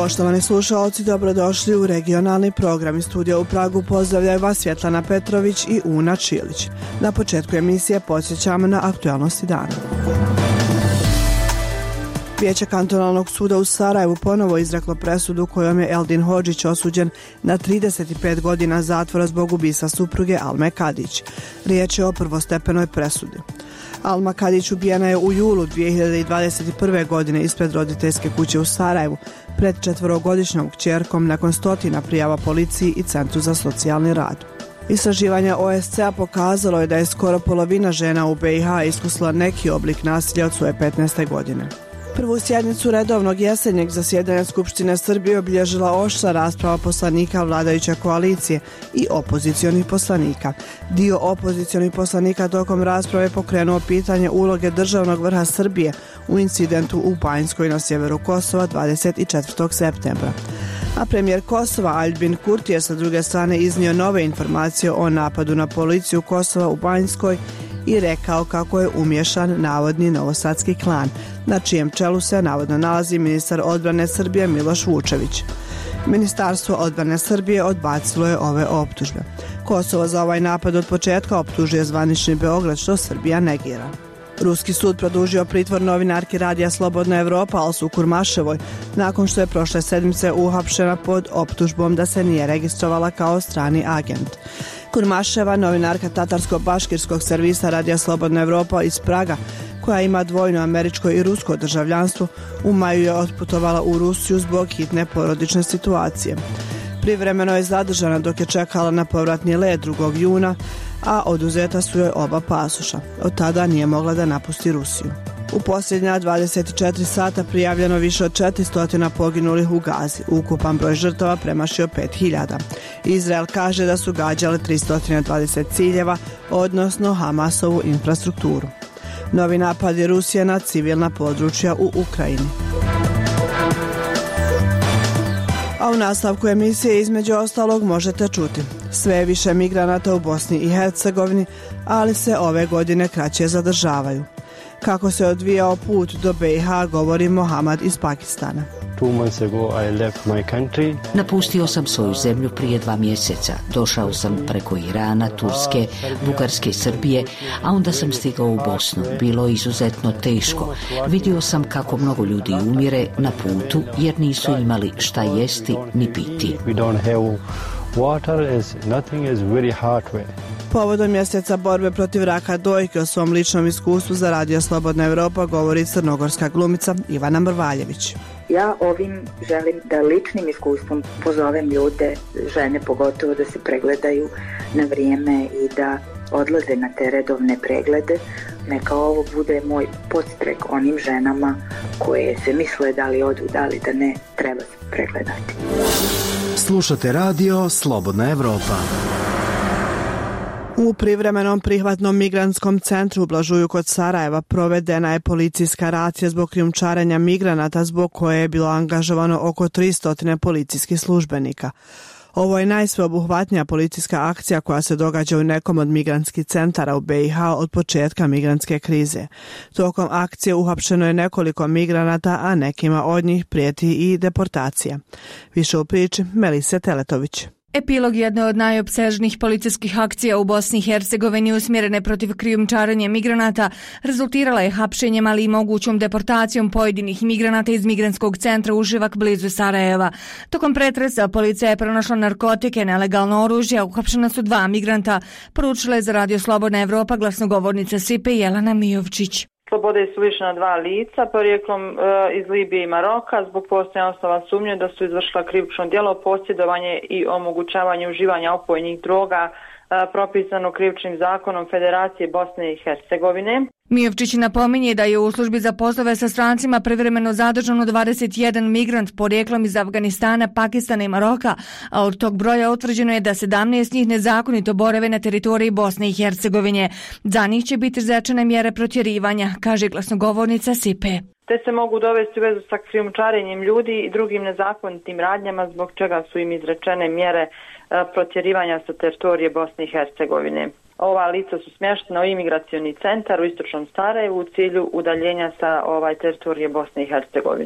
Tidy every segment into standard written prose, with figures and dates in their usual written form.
Poštovani slušalci, dobrodošli u regionalni program. Iz studija u Pragu pozdravljaju vas Svjetlana Petrović i Una Čilić. Na početku emisije podsjećamo na aktualnosti dana. Vijeće kantonalnog suda u Sarajevu ponovo izreklo presudu kojom je Eldin Hodžić osuđen na 35 godina zatvora zbog ubistva supruge Alme Kadić. Riječ je o prvostepenoj presudi. Alma Kadić ubijena je u julu 2021. godine ispred roditeljske kuće u Sarajevu pred 4-godišnjom kćerkom nakon stotina prijava policiji i Centru za socijalni rad. Istraživanje OSCE-a pokazalo je da je skoro polovina žena u BiH iskusila neki oblik nasilja od svoje 15. godine. Prvu sjednicu redovnog jesenjeg zasjedanja Skupštine Srbije obilježila oštra rasprava poslanika vladajuće koalicije i opozicionih poslanika. Dio opozicionih poslanika tokom rasprave pokrenuo pitanje uloge državnog vrha Srbije u incidentu u Banjskoj na sjeveru Kosova 24. septembra. A premijer Kosova Aljbin Kurti je sa druge strane iznio nove informacije o napadu na policiju Kosova u Banjskoj i rekao kako je umješan navodni novosadski klan, na čijem čelu se navodno nalazi ministar odbrane Srbije Miloš Vučević. Ministarstvo odbrane Srbije odbacilo je ove optužbe. Kosovo za ovaj napad od početka optužuje zvanični Beograd, što Srbija negira. Ruski sud produžio pritvor novinarki radija Slobodna Evropa Alsu Kurmaševoj nakon što je prošle sedmice uhapšena pod optužbom da se nije registrovala kao strani agent. Kurmaševa, novinarka tatarsko-baškirskog servisa radija Slobodna Evropa iz Praga, koja ima dvojno američko i rusko državljanstvo, u maju je otputovala u Rusiju zbog hitne porodične situacije. Privremeno je zadržana dok je čekala na povratni let 2. juna, a oduzeta su joj oba pasoša. Od tada nije mogla da napusti Rusiju. U posljednja 24 sata prijavljeno više od 400 poginulih u Gazi. Ukupan broj žrtava premašio 5000. Izrael kaže da su gađale 320 ciljeva, odnosno Hamasovu infrastrukturu. Novi napad je Rusije na civilna područja u Ukrajini. A u nastavku emisije između ostalog možete čuti: sve je više migranata u Bosni i Hercegovini, ali se ove godine kraće zadržavaju. Kako se odvijao put do BiH, govori Mohamad iz Pakistana. 2 months ago I left my country. Napustio sam svoju zemlju prije 2 mjeseca. Došao sam preko Irana, Turske, Bugarske i Srbije, a onda sam stigao u Bosnu. Bilo je izuzetno teško. Vidio sam kako mnogo ljudi umire na putu jer nisu imali šta jesti ni piti. We don't have water, nothing is very hard way. Povodom mjeseca borbe protiv raka dojke o svom ličnom iskustvu za Radio Slobodna Evropa govori crnogorska glumica Ivana Mrvaljević. Ja ovim želim da ličnim iskustvom pozovem ljude, žene pogotovo, da se pregledaju na vrijeme i da odlaze na te redovne preglede. Neka ovo bude moj podstrek onim ženama koje se misle da li odu, da li da ne, treba se pregledati. Slušate Radio Slobodna Evropa. U privremenom prihvatnom migrantskom centru u Blažuju kod Sarajeva provedena je policijska racija zbog krijumčarenja migranata, zbog koje je bilo angažovano oko 300 policijskih službenika. Ovo je najsveobuhvatnija policijska akcija koja se događa u nekom od migrantskih centara u BiH od početka migrantske krize. Tokom akcije uhapšeno je nekoliko migranata, a nekima od njih prijeti i deportacija. Više u priči Melise Teletović. Epilog jedne od najopsežnijih policijskih akcija u Bosni i Hercegovini usmjerene protiv krijumčarenja migranata rezultirala je hapšenjem, ali i mogućom deportacijom pojedinih migranata iz migrantskog centra Uživak blizu Sarajeva. Tokom pretresa policija je pronašla narkotike, nelegalno oružje, uhapšena su 2 migranta, poručila je za Radio Slobodna Evropa glasnogovornica SIPE Jelena Mijovčić. Slobode su lišena 2 lica, porijeklom iz Libije i Maroka, zbog postojanja osnova sumnje da su izvršila krivično djelo, posjedovanje i omogućavanje uživanja opojnih droga propisano krivičnim zakonom Federacije Bosne i Hercegovine. Mijovčić napominje da je u službi za poslove sa strancima privremeno zadržano 21 migrant porijeklom iz Afganistana, Pakistana i Maroka, a od tog broja utvrđeno je da 17 njih nezakonito borave na teritoriji Bosne i Hercegovine. Za njih će biti izrečene mjere protjerivanja, kaže glasnogovornica SIPE. Te se mogu dovesti u vezu sa krijumčarenjem ljudi i drugim nezakonitim radnjama, zbog čega su im izrečene mjere protjerivanja sa teritorije Bosne i Hercegovine. Ova lica su smještena u imigracioni centar u istočnom Sarajevu u cilju udaljenja sa teritorije Bosne i Hercegovine.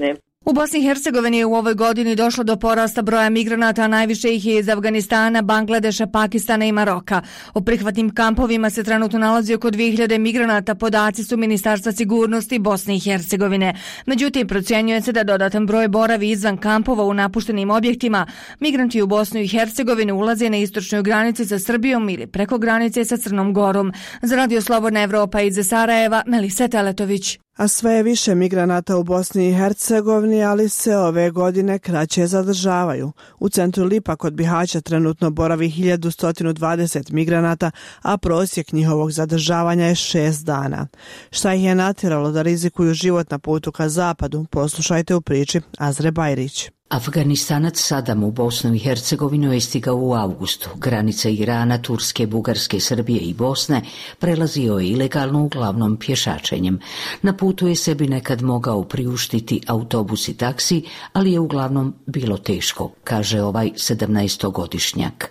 U Bosni i Hercegovini je u ovoj godini došlo do porasta broja migranata, a najviše ih je iz Afganistana, Bangladeša, Pakistana i Maroka. U prihvatnim kampovima se trenutno nalazi oko 2000 migranata, podaci su Ministarstva sigurnosti Bosne i Hercegovine. Međutim, procjenjuje se da dodatan broj boravi izvan kampova u napuštenim objektima. Migranti u Bosnu i Hercegovinu ulaze na istočnoj granici sa Srbijom ili preko granice sa Crnom Gorom. Za Radio Slobodna Evropa iz Sarajeva, Melisa Teletović. A sve je više migranata u Bosni i Hercegovini, ali se ove godine kraće zadržavaju. U centru Lipa kod Bihaća trenutno boravi 1120 migranata, a prosjek njihovog zadržavanja je 6 dana. Šta ih je natjeralo da rizikuju život na putu ka zapadu? Poslušajte u priči Azre Bajrić. Afganistanac Sadam u Bosnu i Hercegovinu je stigao u avgustu. Granice Irana, Turske, Bugarske, Srbije i Bosne prelazio je ilegalno, uglavnom pješačenjem. Na putu je sebi nekad mogao priuštiti autobus i taksi, ali je uglavnom bilo teško, kaže ovaj 17-godišnjak.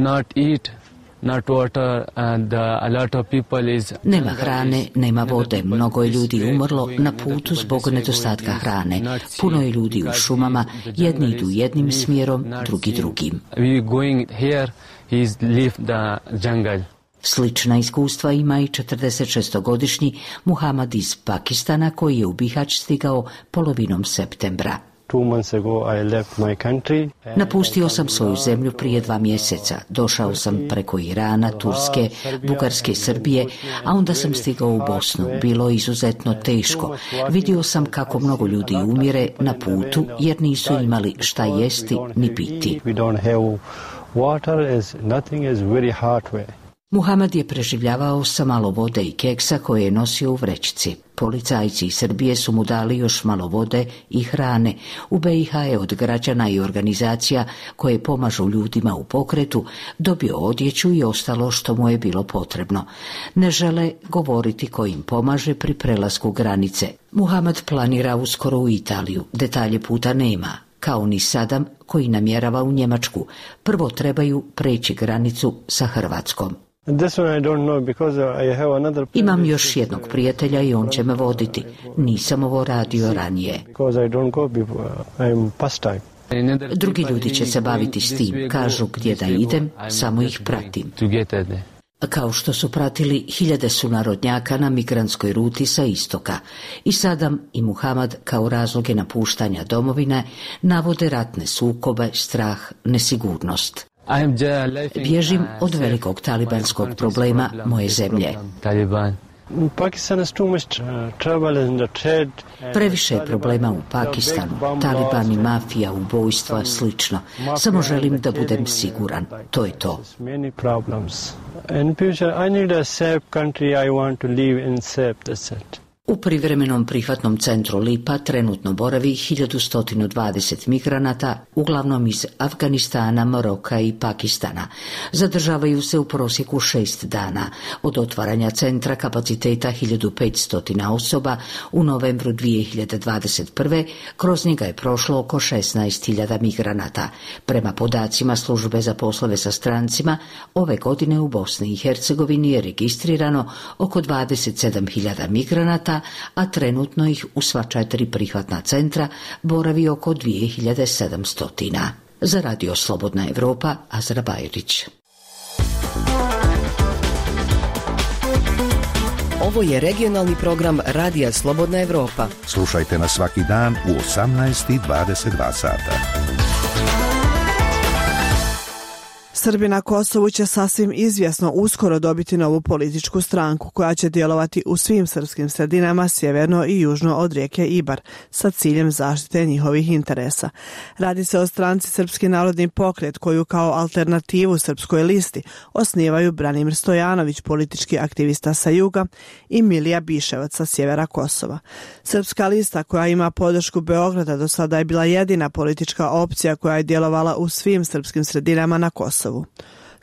Nema hrane, nema vode, mnogo je ljudi umrlo na putu zbog nedostatka hrane. Puno je ljudi u šumama, jedni idu jednim smjerom, drugi drugim. Slična iskustva ima i 46-godišnji Muhamad iz Pakistana koji je u Bihać stigao polovinom septembra. Napustio sam svoju zemlju prije 2 mjeseca. Došao sam preko Irana, Turske, Bugarske i Srbije, a onda sam stigao u Bosnu. Bilo je izuzetno teško. Vidio sam kako mnogo ljudi umire na putu jer nisu imali šta jesti ni piti. Muhamad je preživljavao sa malo vode i keksa koje je nosio u vrećici. Policajci iz Srbije su mu dali još malo vode i hrane. U BiH je od građana i organizacija koje pomažu ljudima u pokretu dobio odjeću i ostalo što mu je bilo potrebno. Ne žele govoriti ko im pomaže pri prelasku granice. Muhamad planira uskoro u Italiju. Detalje puta nema, kao ni Sadam koji namjerava u Njemačku. Prvo trebaju preći granicu sa Hrvatskom. Imam još jednog prijatelja i on će me voditi. Nisam ovo radio ranije. Drugi ljudi će se baviti s tim. Kažu gdje da idem, samo ih pratim. Kao što su pratili hiljade sunarodnjaka na migrantskoj ruti sa istoka. I Sadam i Muhamad kao razloge napuštanja domovine navode ratne sukobe, strah, nesigurnost. Bježim od velikog talibanskog problema moje zemlje. Previše je problema u Pakistanu, Talibani, mafija, ubojstva, slično. Samo želim da budem siguran. To je to. U privremenom prihvatnom centru Lipa trenutno boravi 1120 migranata, uglavnom iz Afganistana, Maroka i Pakistana. Zadržavaju se u prosjeku 6 dana. Od otvaranja centra kapaciteta 1500 osoba u novembru 2021. kroz njega je prošlo oko 16.000 migranata. Prema podacima Službe za poslove sa strancima, ove godine u Bosni i Hercegovini je registrirano oko 27.000 migranata, a trenutno ih u sva 4 prihvatna centra boravi oko 2700. Za Radio Slobodna Evropa, Azra Bajrić. Ovo je regionalni program Radija Slobodna Evropa. Slušajte nas svaki dan u 18:22 sata. Srbi na Kosovu će sasvim izvjesno uskoro dobiti novu političku stranku koja će djelovati u svim srpskim sredinama sjeverno i južno od rijeke Ibar sa ciljem zaštite njihovih interesa. Radi se o stranci Srpski narodni pokret koju kao alternativu Srpskoj listi osnivaju Branimir Stojanović, politički aktivista sa juga, i Milija Biševac sa sjevera Kosova. Srpska lista koja ima podršku Beograda do sada je bila jedina politička opcija koja je djelovala u svim srpskim sredinama na Kosovu.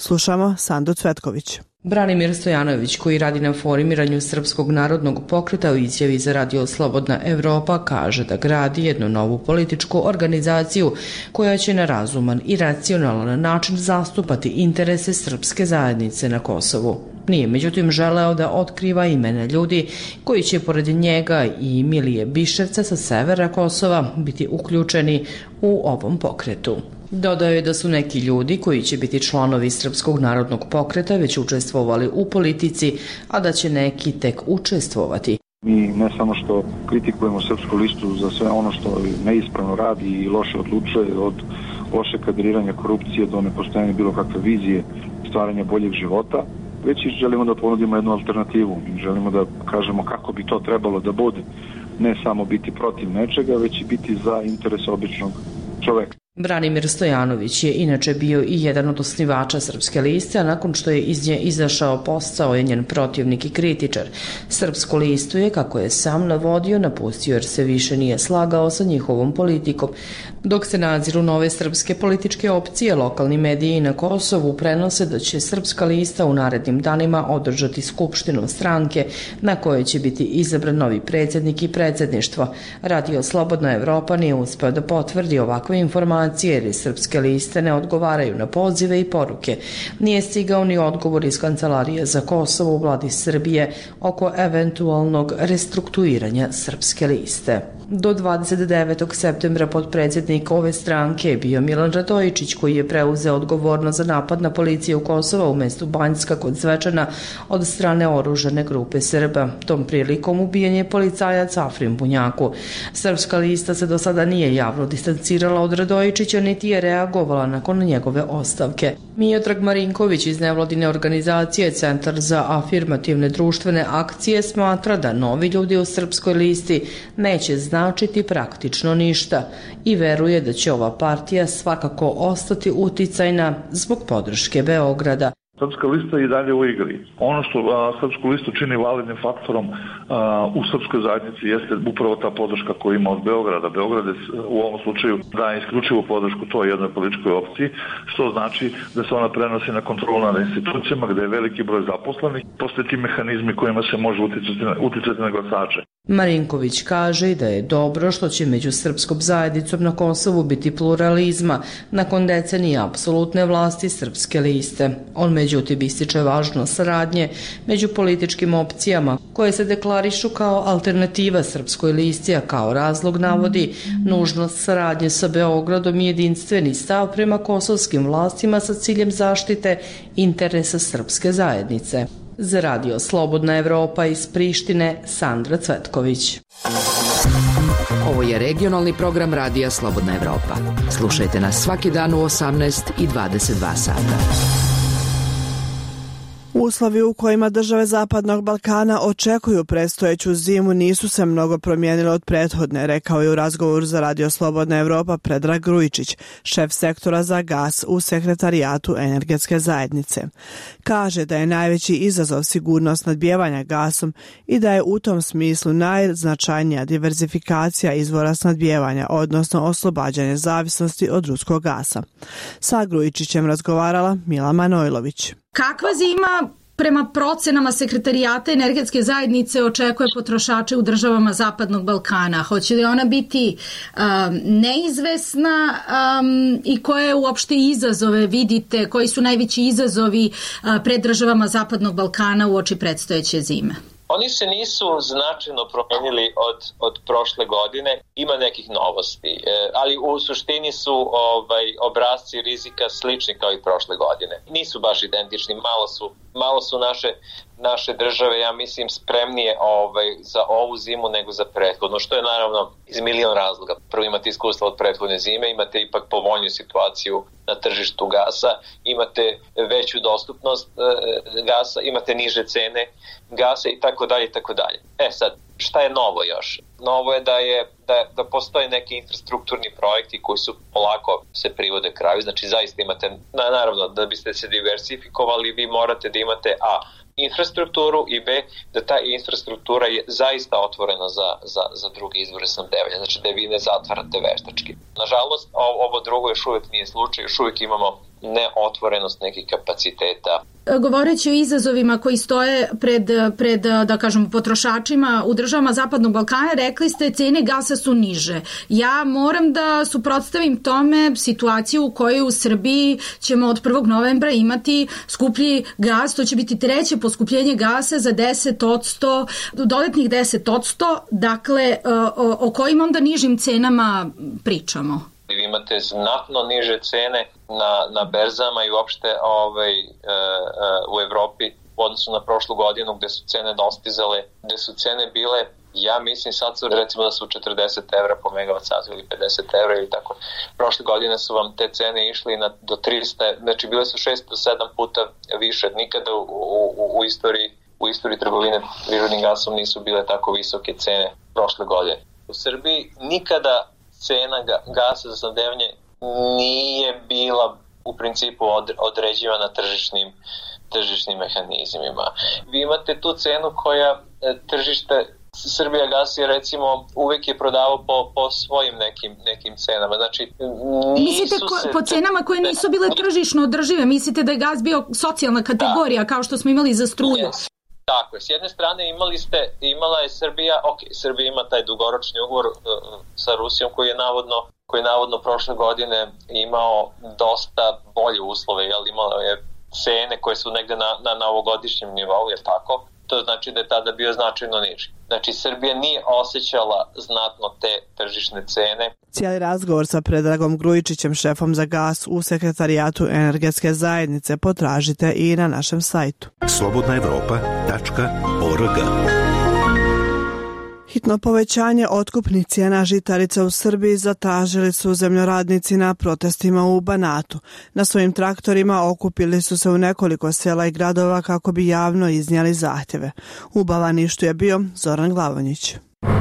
Slušamo Sandu Cvetković. Branimir Stojanović, koji radi na formiranju Srpskog narodnog pokreta, u izjavi za Radio Slobodna Evropa kaže da gradi jednu novu političku organizaciju koja će na razuman i racionalan način zastupati interese srpske zajednice na Kosovu. Nije međutim želeo da otkriva imena ljudi koji će pored njega i Milije Biševca sa severa Kosova biti uključeni u ovom pokretu. Dodao je da su neki ljudi koji će biti članovi Srpskog narodnog pokreta već učestvovali u politici, a da će neki tek učestvovati. Mi ne samo što kritikujemo Srpsku listu za sve ono što neispravno radi i loše odlučuje, od loše kadriranja, korupcije do nepostojanja bilo kakve vizije stvaranja boljeg života, već i želimo da ponudimo jednu alternativu. Želimo da kažemo kako bi to trebalo da bude. Ne samo biti protiv nečega, već i biti za interes običnog čoveka. Branimir Stojanović je inače bio i jedan od osnivača Srpske liste, a nakon što je iz nje izašao postao je njen protivnik i kritičar. Srpsku listu je, kako je sam navodio, napustio jer se više nije slagao sa njihovom politikom. Dok se nadziru nove srpske političke opcije, lokalni mediji na Kosovu prenose da će Srpska lista u narednim danima održati skupštinu stranke na kojoj će biti izabran novi predsjednik i predsjedništvo. Radio Slobodna Evropa nije uspeo da potvrdi ovakve informacije jer Srpske liste ne odgovaraju na pozive i poruke. Nije stigao ni odgovor iz Kancelarije za Kosovo u vladi Srbije oko eventualnog restrukturiranja Srpske liste. Do 29. septembra potpredsjednik ove stranke je bio Milan Radojičić, koji je preuzeo odgovornost za napad na policiju Kosova u mestu Banjska kod Zvečana od strane oružane grupe Srba. Tom prilikom ubijen je policajac Afrim Bunjaku. Srpska lista se do sada nije javno distancirala od Radojičića, niti je reagovala nakon njegove ostavke. Miodrag Marinković iz nevladine organizacije Centar za afirmativne društvene akcije smatra da novi ljudi u Srpskoj listi neće značiti praktično ništa i veruje da će ova partija svakako ostati uticajna zbog podrške Beograda. Srpska lista je i dalje u igri. Ono što Srpsku listu čini validnim faktorom u srpskoj zajednici jeste upravo ta podrška koju ima od Beograda. Beograd je u ovom slučaju daje isključivu podršku toj jednoj političkoj opciji, što znači da se ona prenosi na kontrolu nad institucijama gde je veliki broj zaposlenih, postoje ti mehanizmi kojima se može uticati na glasače. Marinković kaže i da je dobro što će među srpskom zajednicom na Kosovu biti pluralizma nakon decenija apsolutne vlasti Srpske liste. On međutim ističe važnost saradnje među političkim opcijama koje se deklarišu kao alternativa Srpskoj listi, a kao razlog navodi nužnost saradnje sa Beogradom i jedinstveni stav prema kosovskim vlastima sa ciljem zaštite interesa srpske zajednice. Za Radio Slobodna Evropa iz Prištine, Sandra Cvetković. Ovo je regionalni program Radija Slobodna Evropa. Slušajte nas svaki dan u 18 i 22 sata. Uslovi u kojima države Zapadnog Balkana očekuju predstojeću zimu nisu se mnogo promijenile od prethodne, rekao je u razgovoru za Radio Slobodna Evropa Predrag Grujičić, šef sektora za gas u Sekretarijatu energetske zajednice. Kaže da je najveći izazov sigurnost snadbijevanja gasom i da je u tom smislu najznačajnija diverzifikacija izvora snadbijevanja, odnosno oslobađanje zavisnosti od ruskog gasa. Sa Grujičićem razgovarala Mila Manojlović. Kakva zima prema procenama Sekretarijata energetske zajednice očekuje potrošače u državama Zapadnog Balkana? Hoće li ona biti neizvesna i koje uopšte izazove vidite, koji su najveći izazovi pred državama Zapadnog Balkana uoči predstojeće zime? Oni se nisu značajno promenili od prošle godine, ima nekih novosti, ali u suštini su obrasci rizika slični kao i prošle godine. Nisu baš identični, malo su naše države, ja mislim, spremnije za ovu zimu nego za prethodnu, što je naravno iz milion razloga. Prvo imate iskustva od prethodne zime, imate ipak povoljniju situaciju na tržištu gasa, imate veću dostupnost gasa, imate niže cene gasa i tako dalje i tako dalje. Sad, šta je novo još? Novo je da postoje neki infrastrukturni projekti koji su polako se privode kraju, znači zaista imate, naravno da biste se diversifikovali, vi morate da imate infrastrukturu i B, da ta infrastruktura je zaista otvorena za druge izvore snabdevanja, znači da vi ne zatvarate veštački. Nažalost, ovo drugo još uvijek nije slučaj, još uvijek imamo neotvorenost nekih kapaciteta. Govoreći o izazovima koji stoje pred da kažem, potrošačima u državama Zapadnog Balkana, rekli ste cene gasa su niže. Ja moram da suprotstavim tome situaciju u kojoj u Srbiji ćemo od 1. novembra imati skuplji gas, to će biti treće poskupljenje gasa za 10%, dodatnih 10%, dakle o kojim onda nižim cenama pričamo? Vi imate znatno niže cene na berzama i uopšte u Evropi u odnosu na prošlu godinu gde su cene dostizale, gde su cene bile, ja mislim sad su recimo da su 40 evra po megavat satu ili 50 evra ili tako. Prošle godine su vam te cene išli do 300, znači bile su 6 do 7 puta više. Nikada u istoriji trgovine prirodnim gasom nisu bile tako visoke cene prošle godine. U Srbiji nikada cena gasa za snabdevanje nije bila u principu određivana tržišnim mehanizmima. Vi imate tu cenu koja tržište Srbija gas je recimo uvek je prodavao po svojim nekim cenama. Znači, mislite po cenama koje nisu bile tržišno održive? Mislite da je gas bio socijalna kategorija kao što smo imali za struju? Yes. Tako je, s jedne strane imala je Srbija, Srbija ima taj dugoročni ugovor sa Rusijom koji je navodno prošle godine imao dosta bolje uslove, imalo je cene koje su negde na ovogodišnjem nivou, je tako? To znači da je tada bio značajno niži. Znači, Srbija nije osjećala znatno te tržišne cene. Cijeli razgovor sa Predragom Grujičićem, šefom za gas u Sekretarijatu energetske zajednice, potražite i na našem sajtu. slobodnaevropa.org. Hitno povećanje otkupnih cijena žitarica u Srbiji zatražili su zemljoradnici na protestima u Banatu. Na svojim traktorima okupili su se u nekoliko sela i gradova kako bi javno iznijeli zahtjeve. U Bavaništu je bio Zoran Glavonjić.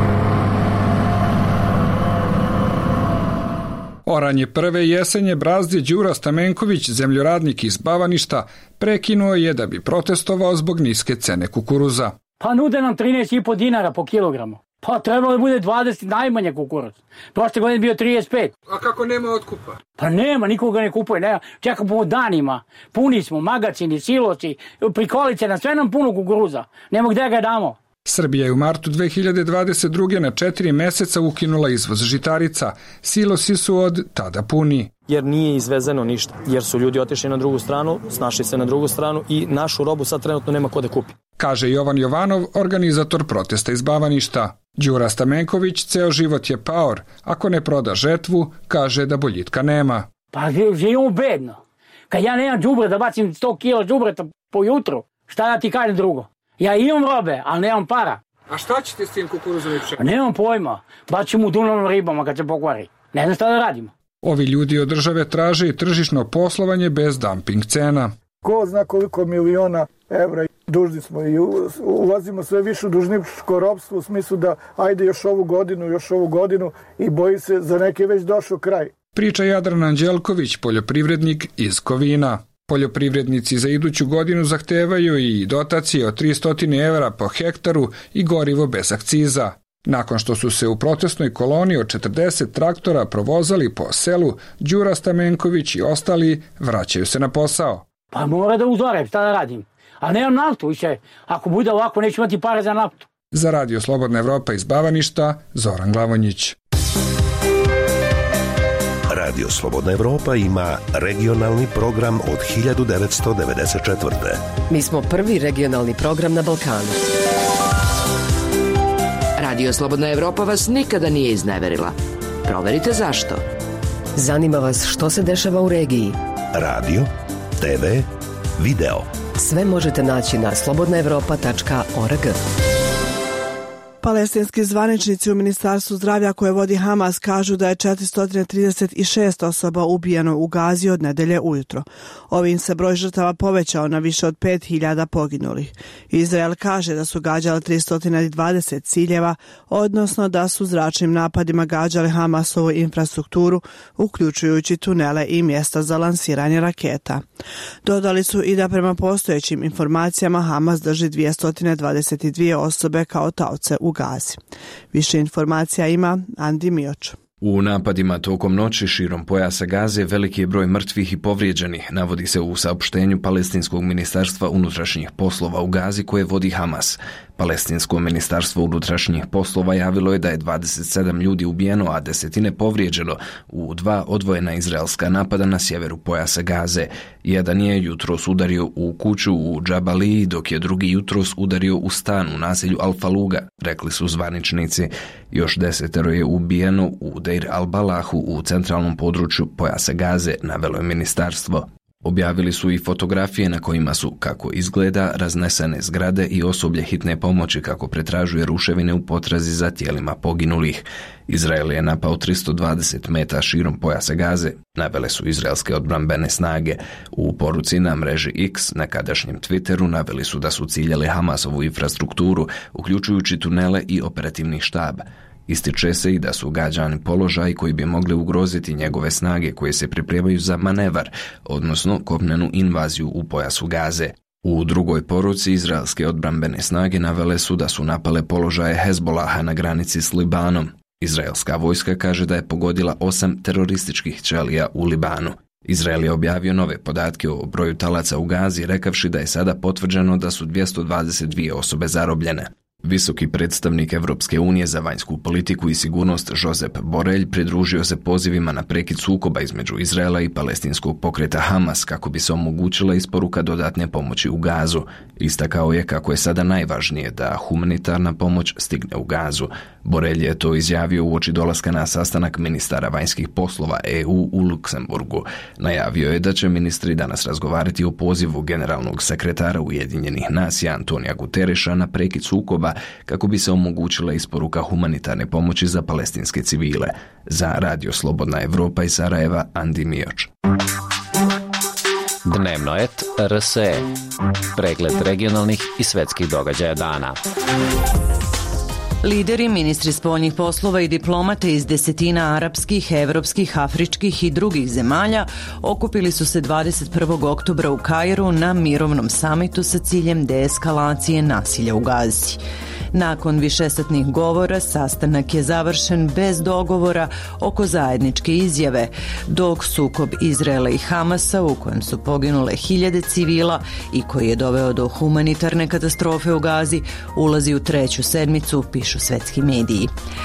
Oranje prve jesenje brazdi Đura Stamenković, zemljoradnik iz Bavaništa, prekinuo je da bi protestovao zbog niske cene kukuruza. Pa nude nam 13,5 dinara po kilogramu. Pa trebalo da bude 20 najmanje kukuruz. Prošle godine bio 35. A kako nema otkupa? Pa nema, nikoga ne kupuje. Nema. Čekamo danima. Puni smo, magacini, siloci, prikolice, na sve nam puno kukuruza. Nemo gde ga damo. Srbija je u martu 2022. na 4 meseca ukinula izvoz žitarica. Silosi su od tada puni. Jer nije izvezeno ništa. Jer su ljudi otišli na drugu stranu, snašli se na drugu stranu i našu robu sad trenutno nema ko da kupi. Kaže Jovan Jovanov, organizator protesta iz Bavaništa. Đura Stamenković ceo život je paor. Ako ne proda žetvu, kaže da boljitka nema. Pa živimo bedno. Kad ja nemam đubre da bacim 100 kila đubreta po jutru, šta da ti kažem drugo? Ja imam robe, ali nemam para. A šta ćete s tim kukuruzom i pšenicom? Nemam pojma. Bacim u Dunavom ribama kad se pokvari. Ne znam šta da radimo. Ovi ljudi od države traže i tržišno poslovanje bez dumping cena. Ko zna koliko miliona evra dužni smo i ulazimo sve više u dužničko ropstvo u smislu da ajde još ovu godinu i boji se za neke već došao kraj. Priča Jadran Anđelković, poljoprivrednik iz Kovina. Poljoprivrednici za iduću godinu zahtevaju i dotacije od 300 evra po hektaru i gorivo bez akciza. Nakon što su se u protestnoj koloni od 40 traktora provozali po selu, Đura Stamenković i ostali vraćaju se na posao. Pa mora da uzorem, šta da radim? A nemam naftu više. Ako bude ovako, neću imati pare za naftu. Za Radio Slobodna Evropa iz Bavaništa, Zoran Glavonjić. Radio Slobodna Evropa ima regionalni program od 1994. Mi smo prvi regionalni program na Balkanu. Radio Slobodna Evropa vas nikada nije izneverila. Proverite zašto. Zanima vas što se dešava u regiji. Radio, TV, video. Sve možete naći na slobodnaevropa.org. Palestinski zvaničnici u Ministarstvu zdravlja koje vodi Hamas kažu da je 436 osoba ubijeno u Gazi od nedelje ujutro. Ovim se broj žrtava povećao na više od 5000 poginulih. Izrael kaže da su gađali 320 ciljeva, odnosno da su zračnim napadima gađali Hamasovu infrastrukturu, uključujući tunele i mjesta za lansiranje raketa. Dodali su i da prema postojećim informacijama Hamas drži 222 osobe kao taoce u Gazi. Više informacija ima Andi Mioč. U napadima tokom noći širom pojasa Gaze veliki je broj mrtvih i povrijeđenih, navodi se u saopštenju Palestinskog ministarstva unutrašnjih poslova u Gazi koje vodi Hamas. Palestinsko ministarstvo unutrašnjih poslova javilo je da je 27 ljudi ubijeno, a desetine povrijeđeno u 2 odvojena izraelska napada na sjeveru pojasa Gaze. Jedan je jutros udario u kuću u Džabaliji, dok je drugi jutros udario u stan u naselju Al-Faluga, rekli su zvaničnici. Još 10 je ubijeno u Deir al-Balahu u centralnom području pojasa Gaze, navelo je ministarstvo. Objavili su i fotografije na kojima su, kako izgleda, raznesene zgrade i osoblje hitne pomoći kako pretražuje ruševine u potrazi za tijelima poginulih. Izrael je napao 320 meta širom pojasa Gaze, navele su izraelske odbrambene snage. U poruci na mreži X, nekadašnjem Twitteru, naveli su da su ciljali Hamasovu infrastrukturu, uključujući tunele i operativni štab. Ističe se i da su gađani položaji koji bi mogli ugroziti njegove snage koje se pripremaju za manevar, odnosno kopnenu invaziju u pojasu Gaze. U drugoj poruci izraelske odbrambene snage navele su da su napale položaje Hezbolaha na granici s Libanom. Izraelska vojska kaže da je pogodila 8 terorističkih ćelija u Libanu. Izrael je objavio nove podatke o broju talaca u Gazi, rekavši da je sada potvrđeno da su 222 osobe zarobljene. Visoki predstavnik Evropske unije za vanjsku politiku i sigurnost Josep Borrell pridružio se pozivima na prekid sukoba između Izraela i palestinskog pokreta Hamas kako bi se omogućila isporuka dodatne pomoći u Gazu. Istakao je kako je sada najvažnije da humanitarna pomoć stigne u Gazu. Borrell je to izjavio uoči dolaska na sastanak ministara vanjskih poslova EU u Luksemburgu. Najavio je da će ministri danas razgovarati o pozivu generalnog sekretara Ujedinjenih nacija Antonija Gutereša na prekid sukoba kako bi se omogućila isporuka humanitarne pomoći za palestinske civile. Za Radio Slobodna Evropa iz Sarajeva, Andi Mioč. Dnevno et RSE. Pregled regionalnih i svetskih događaja dana. Lideri, ministri spoljnih poslova i diplomate iz desetina arapskih, evropskih, afričkih i drugih zemalja okupili su se 21. oktobra u Kairu na mirovnom samitu sa ciljem deeskalacije nasilja u Gazi. Nakon višesatnih govora, sastanak je završen bez dogovora oko zajedničke izjave, dok sukob Izraela i Hamasa, u kojem su poginule hiljade civila i koji je doveo do humanitarne katastrofe u Gazi, ulazi u 3. sedmicu, pišu svetski mediji.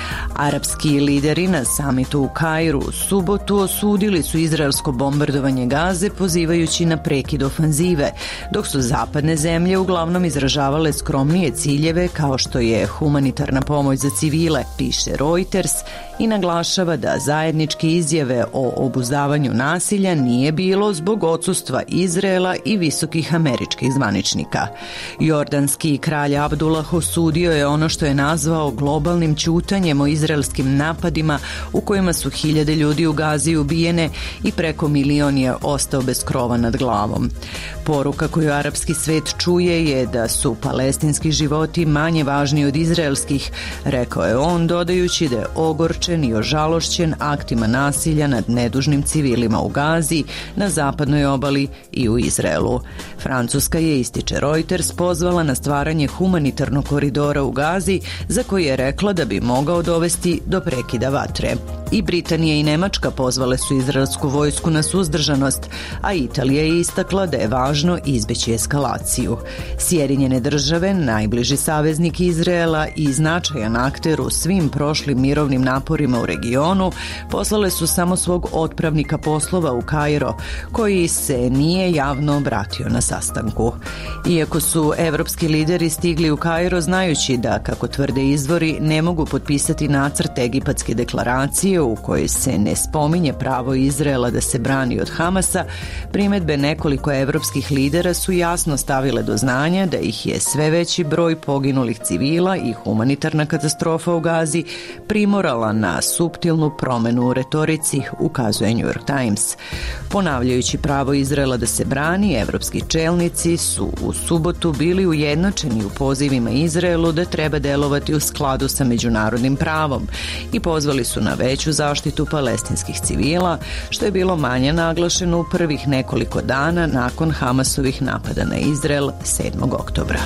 Arapski lideri na samitu u Kairu u subotu osudili su izraelsko bombardovanje Gaze, pozivajući na prekid ofanzive, dok su zapadne zemlje uglavnom izražavale skromnije ciljeve kao što je humanitarna pomoć za civile, piše Reuters, i naglašava da zajedničke izjave o obuzdavanju nasilja nije bilo zbog odsustva Izraela i visokih američkih zvaničnika. Jordanski kralj Abdullah osudio je ono što je nazvao globalnim ćutanjem o izraelskim napadima u kojima su hiljade ljudi u Gazi ubijene i preko milion je ostao bez krova nad glavom. Poruka koju arapski svet čuje je da su palestinski životi manje važni od izraelskih, rekao je on, dodajući da je ogorčen i ožalošćen aktima nasilja nad nedužnim civilima u Gazi, na zapadnoj obali i u Izraelu. Francuska je, ističe Reuters, pozvala na stvaranje humanitarnog koridora u Gazi, za koji je rekla da bi mogao dovesti do prekida vatre. I Britanija i Nemačka pozvale su izraelsku vojsku na suzdržanost, a Italija je istakla da je važno izbeći eskalaciju. Sjedinjene države, najbliži saveznik Izraela i značajan akter u svim prošlim mirovnim naporima u regionu, poslale su samo svog otpravnika poslova u Kairo, koji se nije javno obratio na sastanku. Iako su evropski lideri stigli u Kairo znajući da, kako tvrde izvori, ne mogu potpisati nacrt egipatske deklaracije u kojoj se ne spominje pravo Izraela da se brani od Hamasa, primedbe nekoliko evropskih lidera su jasno stavile do znanja da ih je sve veći broj poginulih civila i humanitarna katastrofa u Gazi primorala na suptilnu promenu u retorici, ukazuje New York Times. Ponavljajući pravo Izraela da se brani, evropski čelnici su u subotu bili ujednačeni u pozivima Izraelu da treba delovati u skladu sa međunarodnim pravom i pozvali su na veću zaštitu palestinskih civila, što je bilo manje naglašeno u prvih nekoliko dana nakon Hamasovih napada na Izrael 7. oktobra.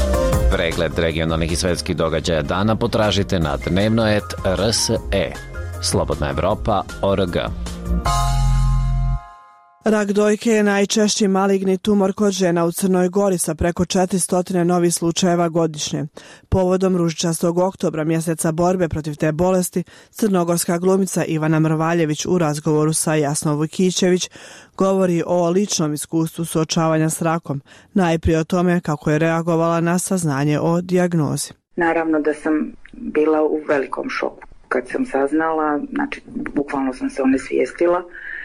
Pregled regionalnih i svetskih događaja dana potražite na dnevno.rt.rs.e. slobodnaevropa.org. Rak dojke je najčešći maligni tumor kod žena u Crnoj Gori sa preko 400 novih slučajeva godišnje. Povodom ružičastog oktobra, mjeseca borbe protiv te bolesti, crnogorska glumica Ivana Mrvaljević u razgovoru sa Jasnom Vujkićević govori o ličnom iskustvu suočavanja s rakom, najprije o tome kako je reagovala na saznanje o dijagnozi. Naravno da sam bila u velikom šoku. Kad sam saznala, znači bukvalno sam se onesvijestila.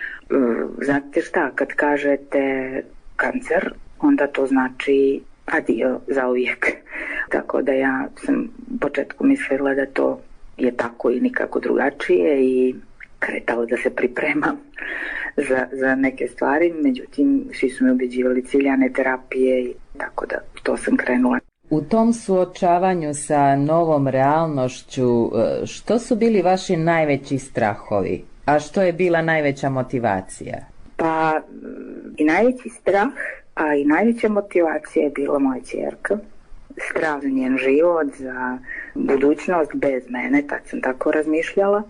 Znate šta, kad kažete kancer, onda to znači adio za uvijek. Tako da ja sam u početku mislila da to je tako i nikako drugačije i kretala da se pripremam za neke stvari. Međutim, svi su me ubjeđivali ciljane terapije i tako da to sam krenula. U tom suočavanju sa novom realnošću, što su bili vaši najveći strahovi? A što je bila najveća motivacija? Pa i najveći strah, a i najveća motivacija je bila moja ćerka. Strah za njen život, za budućnost bez mene, tad sam tako razmišljala.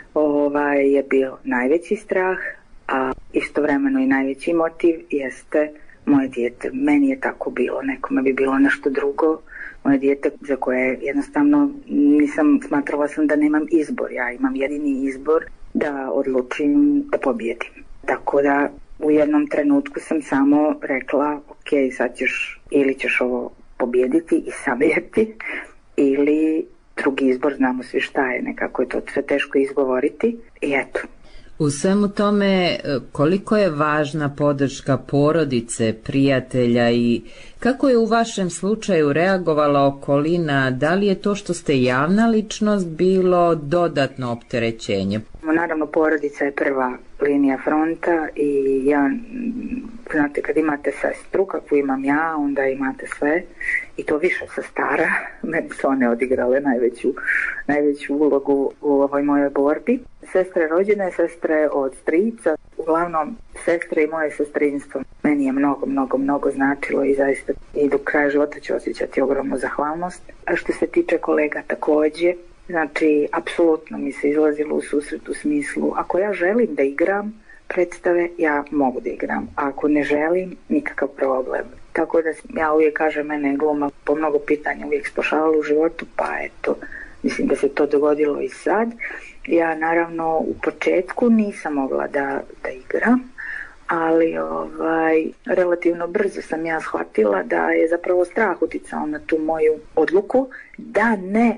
Je bio najveći strah, a istovremeno i najveći motiv jeste moje dijete. Meni je tako bilo, nekome bi bilo nešto drugo. Moje dijete za koje jednostavno smatrala sam da nemam izbor. Ja imam jedini izbor da odlučim da pobijedim. Tako da u jednom trenutku sam samo rekla, ok, sad ili ćeš ovo pobijediti i sabijeti, ili drugi izbor, znamo svi šta je, nekako je to sve teško izgovoriti i eto. U svemu tome, koliko je važna podrška porodice, prijatelja i kako je u vašem slučaju reagovala okolina? Da li je to što ste javna ličnost bilo dodatno opterećenje? Naravno, porodica je prva linija fronta i ja, znate, kad imate sestru, kakvu imam ja, onda imate sve i to više sestara. Meni su one odigrale najveću ulogu u ovoj mojoj borbi. Sestre rođene, sestre od strica, uglavnom sestre i moje sestrinstvo meni je mnogo značilo i zaista i do kraja života ću osjećati ogromnu zahvalnost. A što se tiče kolega također, znači apsolutno mi se izlazilo u susret u smislu ako ja želim da igram predstave, ja mogu da igram, a ako ne želim, nikakav problem. Tako da ja uvijek kažem, mene je gluma po mnogo pitanja uvijek spašavala u životu, pa eto, mislim da se to dogodilo i sad. Ja naravno u početku nisam mogla da igram, ali relativno brzo sam ja shvatila da je zapravo strah uticao na tu moju odluku da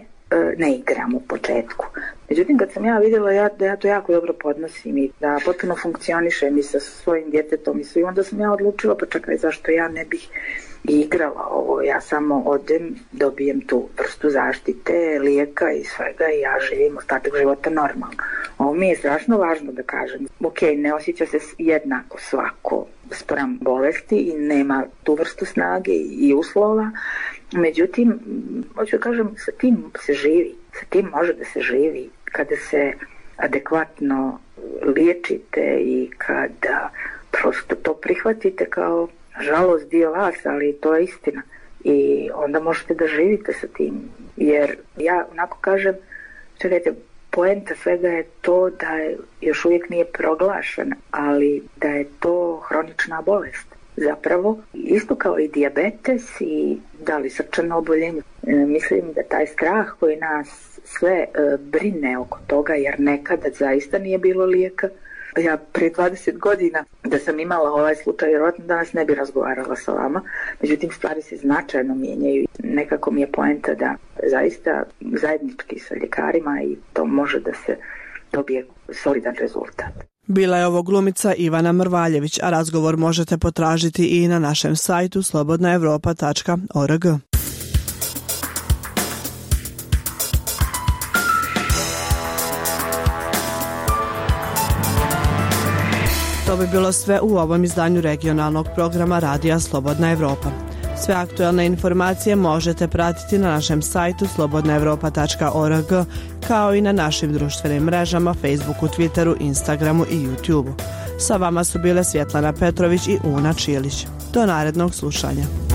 ne igram u početku. Međutim, kad sam ja vidjela da ja to jako dobro podnosim i da potpuno funkcionišem i sa svojim djetetom i svim, onda sam ja odlučila, pa čekaj, zašto ja ne bih igrala ovo, ja samo odem, dobijem tu vrstu zaštite, lijeka i svega i ja živim ostatak života normalno. Ovo mi je strašno važno da kažem. Ok, ne osjeća se jednako svako spram bolesti i nema tu vrstu snage i uslova, međutim, hoću da kažem, sa tim se živi, sa tim može da se živi kada se adekvatno liječite i kada prosto to prihvatite kao žalost dio vas, ali to je istina i onda možete da živite sa tim, jer ja onako kažem, čekajte, poenta svega je to da još uvijek nije proglašena, ali da je to hronična bolest. Zapravo, isto kao i dijabetes i da li srčano oboljenje. Mislim da taj strah koji nas sve brine oko toga, jer nekada zaista nije bilo lijeka. Ja prije 20 godina da sam imala ovaj slučaj, vjerojatno danas ne bi razgovarala sa vama, međutim stvari se značajno mijenjaju. Nekako mi je poenta da zaista zajednički sa ljekarima i to može da se dobije solidan rezultat. Bila je ovo glumica Ivana Mrvaljević, a razgovor možete potražiti i na našem sajtu slobodnaevropa.org. To bi bilo sve u ovom izdanju regionalnog programa Radija Slobodna Evropa. Sve aktuelne informacije možete pratiti na našem sajtu slobodnaevropa.org, kao i na našim društvenim mrežama Facebooku, Twitteru, Instagramu i YouTubeu. Sa vama su bile Svjetlana Petrović i Una Čilić. Do narednog slušanja.